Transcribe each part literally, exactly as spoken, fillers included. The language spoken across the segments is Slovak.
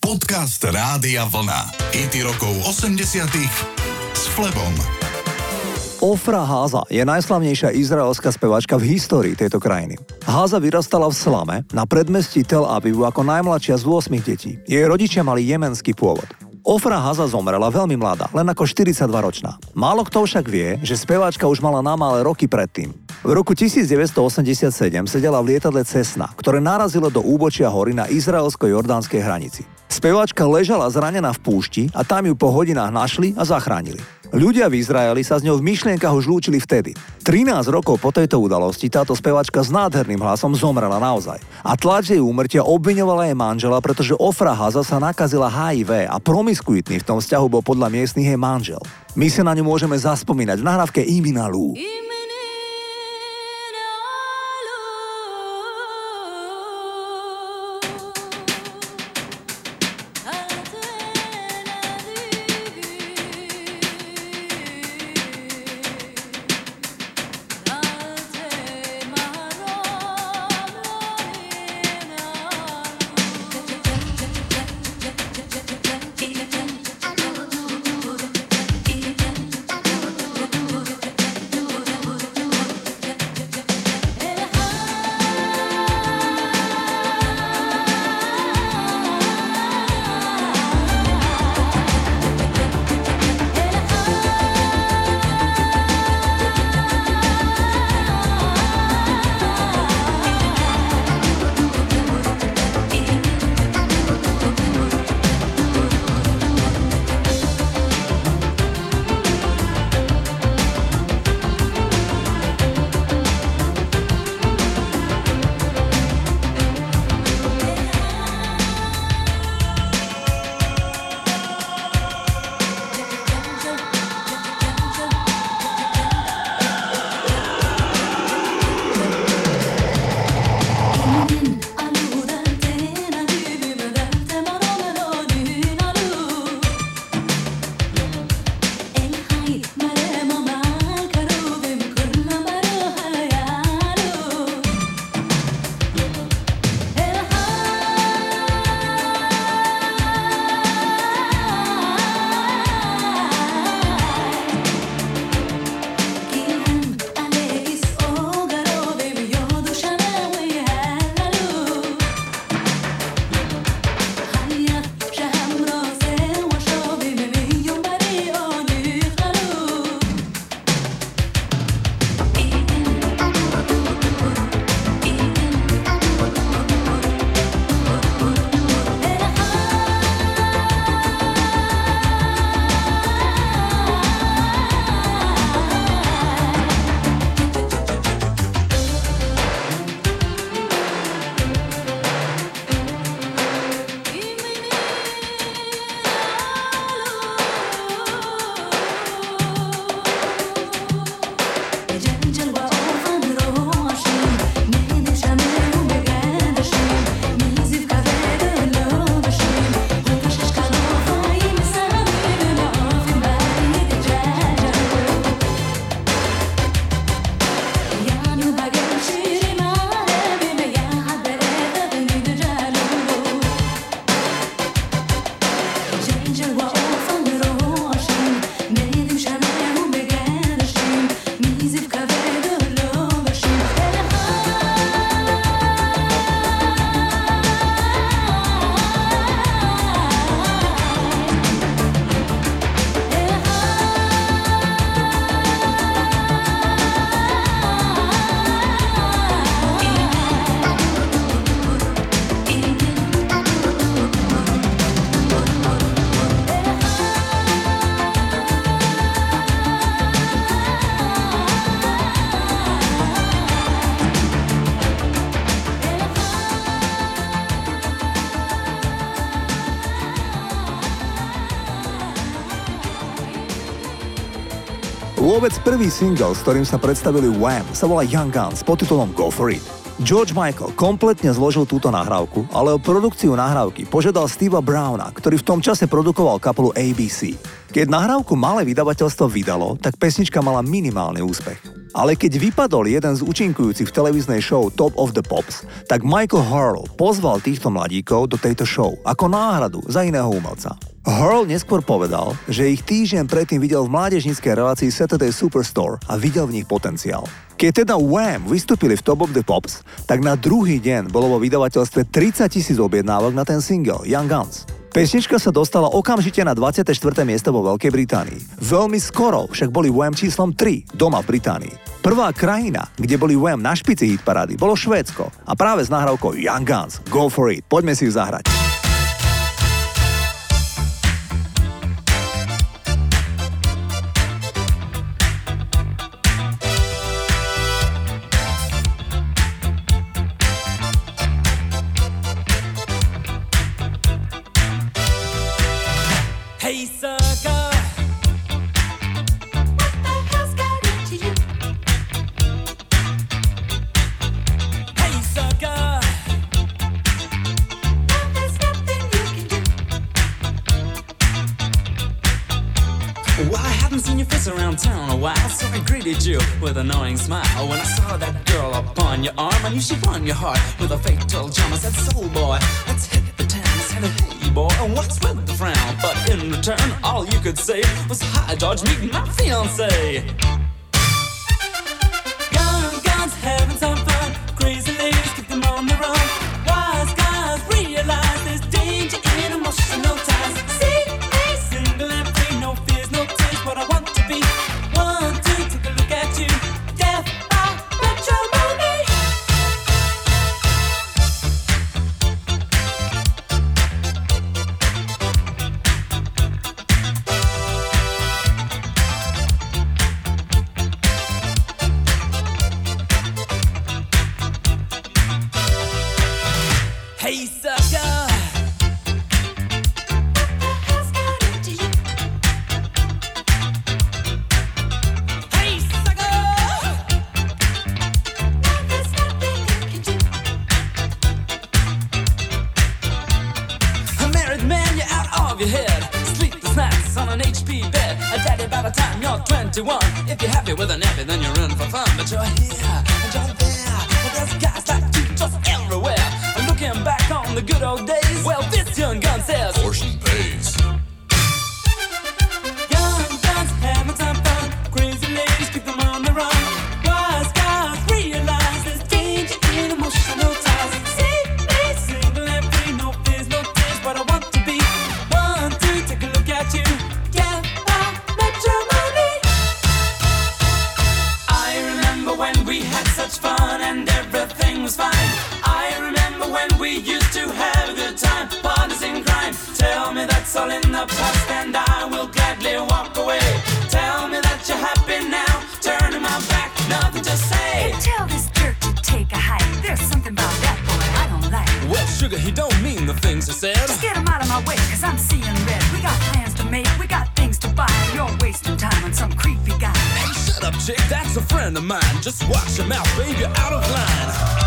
Podcast Rádia Vlna. Hity rokov osemdesiatych s Flebom. Ofra Haza je najslavnejšia izraelská speváčka v histórii tejto krajiny. Haza vyrastala v Slame na predmestí Tel Avivu ako najmladšia z ôsmich detí. Jej rodičia mali jemenský pôvod. Ofra Haza zomrela veľmi mladá, len ako štyridsaťdvaročná. Málo kto však vie, že speváčka už mala namále roky predtým. V roku devätnásťstoosemdesiatsedem sedela v lietadle Cessna, ktoré narazilo do úbočia hory na izraelsko-jordánskej hranici. Speváčka ležala zranená v púšti a tam ju po hodinách našli a zachránili. Ľudia v Izraeli sa s ňou v myšlienkach už lúčili vtedy. trinásť rokov po tejto udalosti táto speváčka s nádherným hlasom zomrela naozaj. A tlač jej úmrtia obviňovala jej manžela, pretože Ofra Haza sa nakazila há í vé a promiskuitný v tom vzťahu bol podľa miestnych jej manžel. My sa na ňu môžeme zaspomínať v nahrávke Iminalu. Vôbec prvý single, s ktorým sa predstavili Wham, sa volá Young Guns pod titulom Go For It. George Michael kompletne zložil túto nahrávku, ale o produkciu nahrávky požiadal Stevea Browna, ktorý v tom čase produkoval kapelu á bé cé. Keď nahrávku malé vydavateľstvo vydalo, tak pesnička mala minimálny úspech. Ale keď vypadol jeden z účinkujúcich v televíznej show Top of the Pops, tak Michael Hurl pozval týchto mladíkov do tejto show ako náhradu za iného umelca. Hurl neskôr povedal, že ich týždeň predtým videl v mládežníckej relácii Saturday Superstore a videl v nich potenciál. Keď teda Wham vystúpili v Top of the Pops, tak na druhý deň bolo vo vydavateľstve tridsať tisíc objednávok na ten single Young Guns. Pesnička sa dostala okamžite na dvadsiate štvrté miesto vo Veľkej Británii. Veľmi skoro však boli Wham číslom tri doma v Británii. Prvá krajina, kde boli Wham na špici hitparády, bolo Švédsko a práve s nahrávkou Young Guns, Go for it, poďme si ju zahrať. Hey sucker, what the hell's got into you? Hey sucker, now there's nothing you can do. Well, I haven't seen your face around town a while, so I greeted you with an annoying smile. When I saw that girl upon your arm, I knew she won your heart with a fatal charm. I said, soul boy, let's hit the town. I said, hey boy, what's with the frown? But in return, all you could say was, hi George, meet my fiancé. Young guns having some fun, crazy ladies keep them on the run. Wise guys realize there's danger in emotional ties. See me single and free, no fears, no tears, what I want to be. One, two, take a look at you. Death by matrimony. Hey sucker, What the hell's got into you? hey sucker. Now there's nothing you can do. A married man, you're out of your head. Sleepless nights on an H P bed. A daddy by the time you're twenty-one. If you're happy with a nappy, then you're in for fun. But you're here and you're there. But there's guys like you just everywhere. And looking back on the good old days, well, this young gun says, Portion pays. Young guns having some fun, crazy ladies keep them on the run. Wise guys realize there's danger in emotional ties. See me single and free, no fears, no tears, what I want to be. One, two, take a look at you. Yeah, I met your money. I remember when we had such fun and everything was fine. I remember when we used to have a good time, partners in crime. Tell me that's all in the past and I will gladly walk away. Tell me that you're happy now, turning my back, nothing to say. Hey, tell this jerk to take a hike. There's something about that boy I don't like. Well, sugar, he don't mean the things he said. Just get him out of my way, cause I'm seeing red. We got plans to make, we got things to buy. You're wasting time on some creepy guy. Hey, shut up, chick, that's a friend of mine. Just watch your mouth, babe, you're out of line.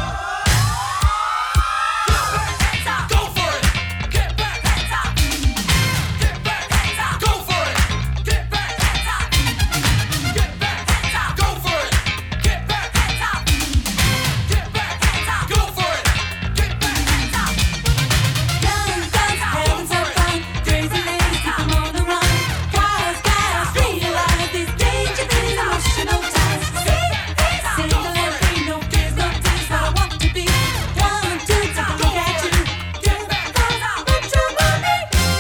Go for it! Get back! Get back! Go for it! Get back! Get back! Go for it! Get back! Get back! Go for it! Get back! Young guns having some fun, crazy ladies keep them on the run. Wise guys realize there's danger in emotional ties. See me single and free, no fears, no tears, what I want to be. One, two, take a look at you. Yeah, I met your money.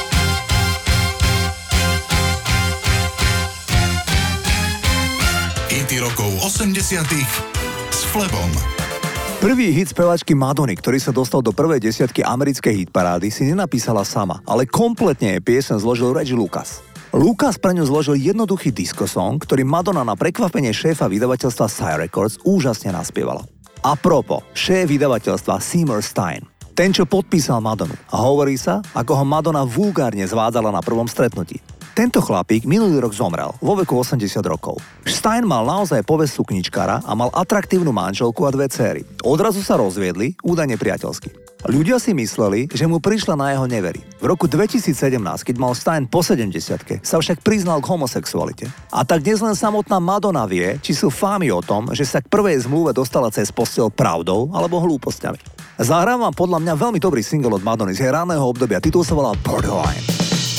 Hity rokov osemdesiatych s Flebom. Prvý hit speváčky Madony, ktorý sa dostal do prvej desiatky americkej hitparády, si nenapísala sama, ale kompletne jej pieseň zložil Reggie Lucas. Lucas pre ňu zložil jednoduchý disco song, ktorý Madonna na prekvapenie šéfa vydavateľstva Sire Records úžasne naspievala. A propo, šéf vydavateľstva Seymour Stein. Ten, čo podpísal Madonu. A hovorí sa, ako ho Madonna vulgárne zvádzala na prvom stretnutí. Tento chlapík minulý rok zomrel, vo veku osemdesiat rokov. Stein mal naozaj povesť sukničkára a mal atraktívnu manželku a dve céry. Odrazu sa rozviedli, údajne priateľsky. Ľudia si mysleli, že mu prišla na jeho neverí. V roku dvetisícsedemnásť, keď mal Stein po sedemdesiatke, sa však priznal k homosexualite. A tak dnes len samotná Madonna vie, či sú fámy o tom, že sa k prvej zmluve dostala cez posteľ pravdou alebo hlúpostiami. Zahrám vám podľa mňa veľmi dobrý single od Madony z jej raného obdobia. Titul sa volá Borderline.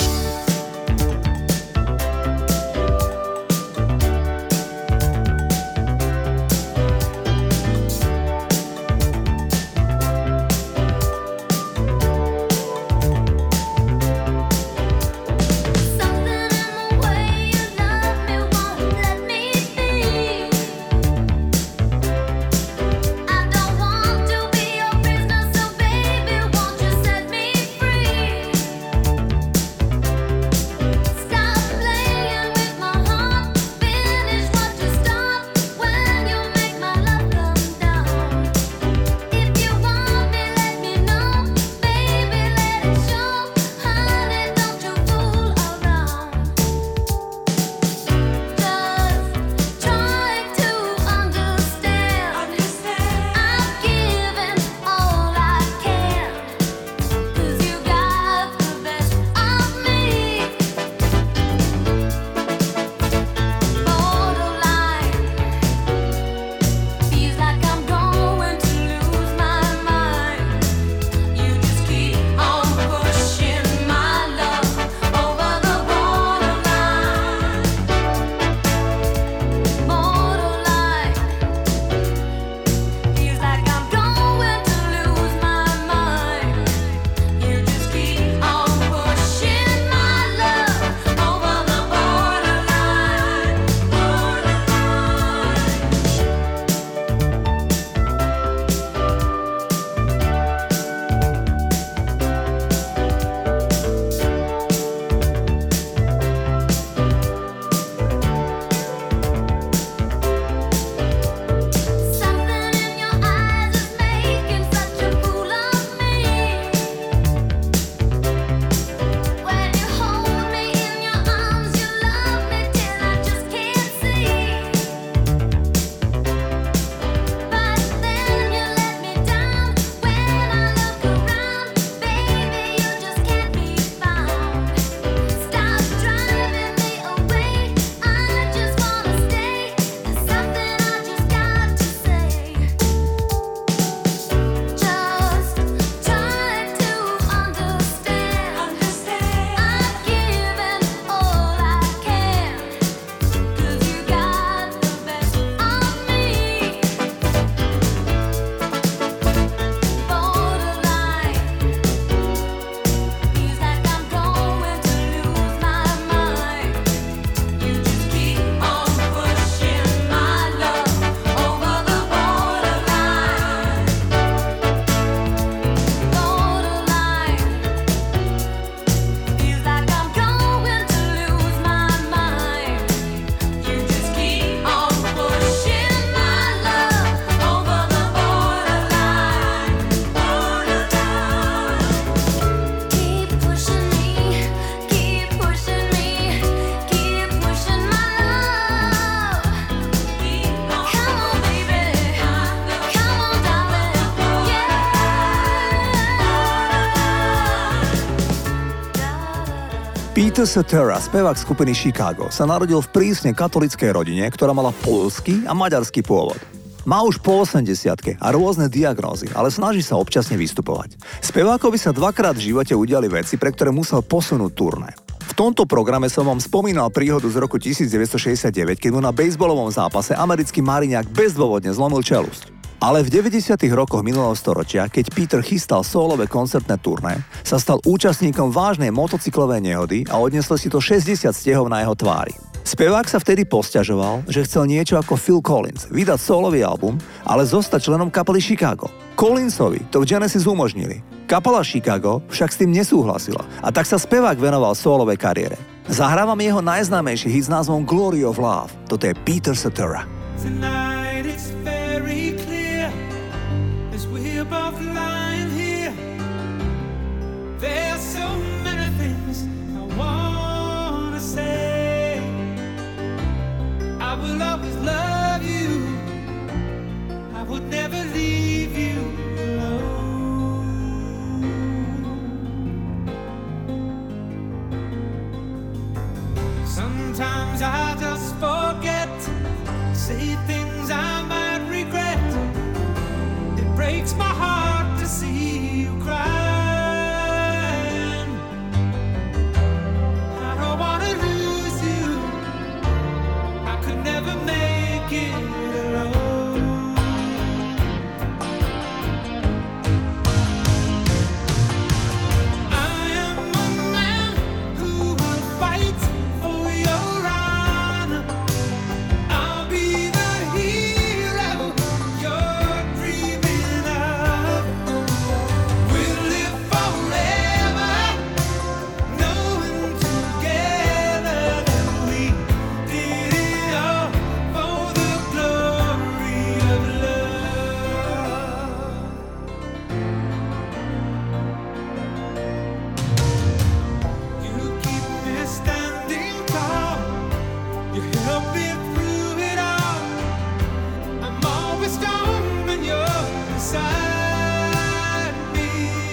Peter Cetera, spevák skupiny Chicago, sa narodil v prísne katolíckej rodine, ktorá mala poľský a maďarský pôvod. Má už po osemdesiatke a rôzne diagnózy, ale snaží sa občasne vystupovať. Spevákovi sa dvakrát v živote udiali veci, pre ktoré musel posunúť turné. V tomto programe som vám spomínal príhodu z roku devätnásťstošesťdesiatdeväť, keď mu na bejsbolovom zápase americký Mariňák bezdôvodne zlomil čelusť. Ale v deväťdesiatych rokoch minulého storočia, keď Peter chystal sólové koncertné turné, sa stal účastníkom vážnej motocyklovej nehody a odneslo si to šesťdesiat stiehov na jeho tvári. Spevák sa vtedy posťažoval, že chcel niečo ako Phil Collins, vydať sólový album, ale zostať členom kapely Chicago. Collinsovi to v Genesis umožnili. Kapela Chicago však s tým nesúhlasila a tak sa spevák venoval sólovej kariére. Zahrávam jeho najznámejší hit s názvom Glory of Love. Toto je Peter Cetera. Tonight it's very clear as we're both lying here. There's so many things I wanna say. I will always love you. I would never leave you alone. say things I might regret. It breaks my heart to see you crying. I don't wanna lose you. I could never make it alone. I am a man who will fight for your honor. I'll be the hero you're dreaming of. We'll live forever, knowing together that we did it all for the glory of love. You keep me standing tall. You help me through it all. I'm always strong when you're beside me.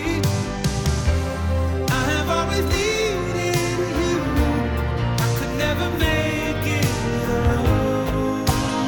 I have always needed you. I could never make it alone.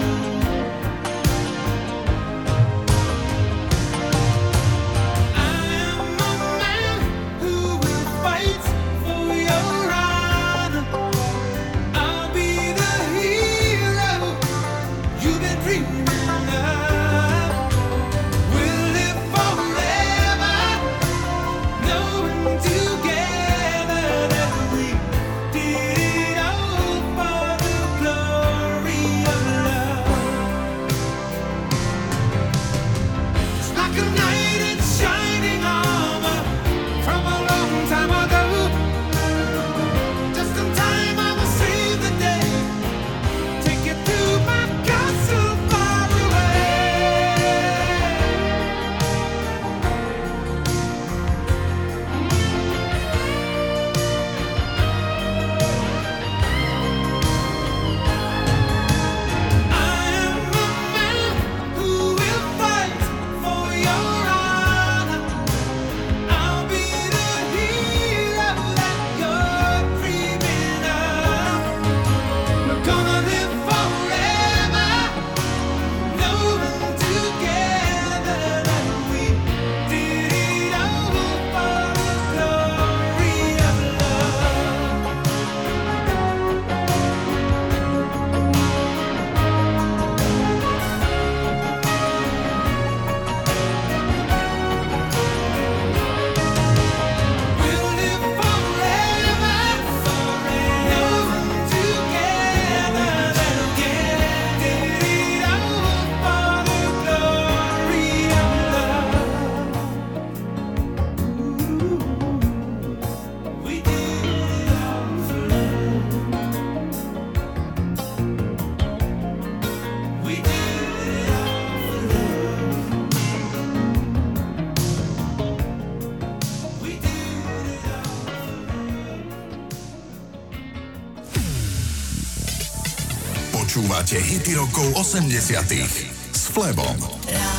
I am a man who will fight for your honor. I'll be the hero you've been dreaming of. We'll live forever, knowing together that we did it all for the glory of love. It's like a knight in shining armor from a long time ago. Just in time, I will save the day. Take you to my castle far away. I am a man who will fight for your honor. I'll be the hero that you're dreaming of. We're gonna live forever, knowing together that we did it all for the glory of love. We'll live forever, knowing together that we did it all for the glory of love. We did it all for love. We did it all for love. We did it all Počúvate hity rokov osemdesiatych s Flebom. Rádio